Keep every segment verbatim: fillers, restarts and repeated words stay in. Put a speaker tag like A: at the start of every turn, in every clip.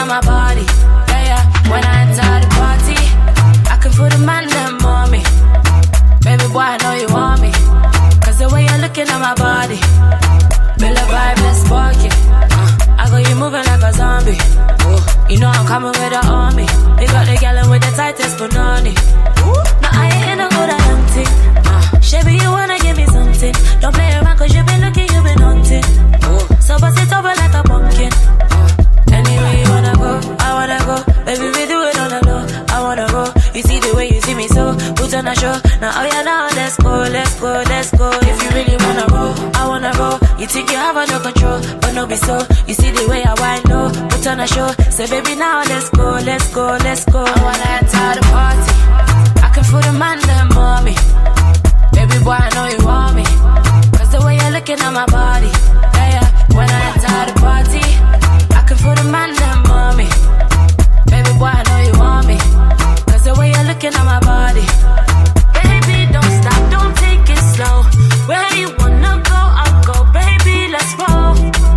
A: on my body. Yeah, yeah. When I enter the party, I can feel the man them on me. Baby boy, I know you want me. Cause the way you're looking at my body. Build a vibe, let's spark it. uh, I got you moving like a zombie. uh, You know I'm coming with the army. They got the gallon with the tightest banana. No, I ain't in a good at hunting. uh, Shabby, you wanna give me something. Don't play around cause you been looking, you been hunting. uh, So bust it over like a pumpkin. uh, Anywhere you wanna go, I wanna go. Baby, we do it on the low, I wanna go. You see the way you see me so, put on a show. Now, oh yeah, now let's go, let's go, let's go. If you really wanna roll, I wanna roll. You think you have no control, but no be so. You see the way I wind low, put on a show. Say baby, now let's go, let's go, let's go. I wanna enter the party, I can feel the man them on me. Baby boy, I know you want me. Cause the way you're looking at my body. Yeah, yeah. When I enter the party, I can feel the man them on me. Baby boy, I know you want me. Cause the way you're looking at my body. Baby, don't stop, don't take it slow. Where you wanna go, I'll go. Baby, let's roll.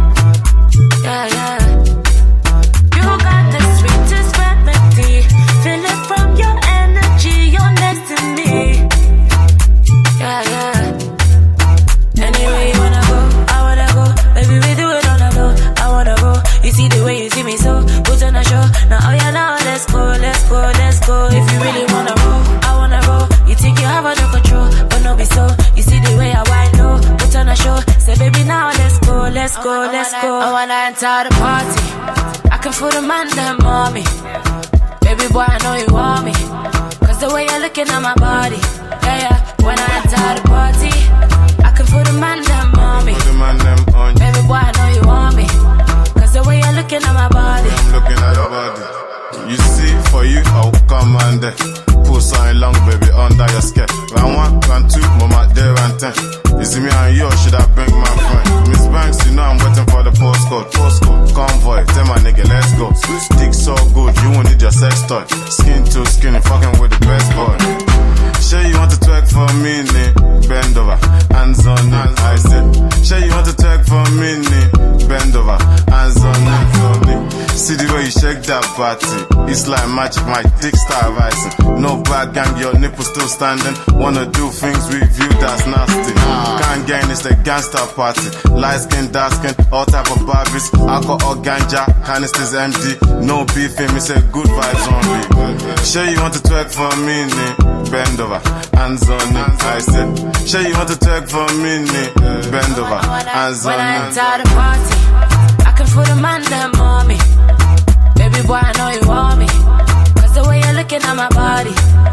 A: Yeah, yeah. You got the sweetest remedy. Feel it from your energy, you're next to me. Yeah, yeah. Anywhere you wanna go, I wanna go. Baby, we do it on the low, I wanna go. You see the way you see me so, put on a show. Now, oh yeah, now let's go, let's go, let's go. If you really wanna roll, I wanna roll. You think you have no control, but no be so. You see the way I wind low, put on a show. Say baby, now let's go, let's go, let's go. I wanna enter the party, I can feel the man them on me. Baby boy, I know you want me. Cause the way you're looking at my body. Yeah, yeah. When I enter the party, I can feel the man them on me. Baby boy, I know you want me. Cause the way you're looking at my body.
B: I'm looking at your body. You see, for you, I'll come and uh, pull something long, baby, under your skirt. Round one, round two, mama, there and ten. You see me and you, or should I bring my friend? Miss Banks, you know I'm waiting for the postcode. Postcode, convoy, tell my nigga, let's go. Stick so good, you won't need your sex toy. Skin to skin, fucking with the best boy. Sure you want to twerk for a minute, bend over, hands on it, I said. Sure you want to twerk for a minute, bend over, hands on it. See the way you shake that body, it's like magic, my dick start rising. No bad gang, your nipples still standing. Wanna do things with you that's nasty. Can't gain, it's the gangster party. Light skin, dark skin, all type of Barbies. Alcohol, ganja, canisters empty. No beefing, me say good vibes only. Sure you want to twerk for a minute, bend over, hands on it, I said. Sure you want to twerk for a minute, bend over, hands on it.
A: When I enter the party, I can feel the man them on me. Baby boy, I know you want me. Cause the way you're looking at my body.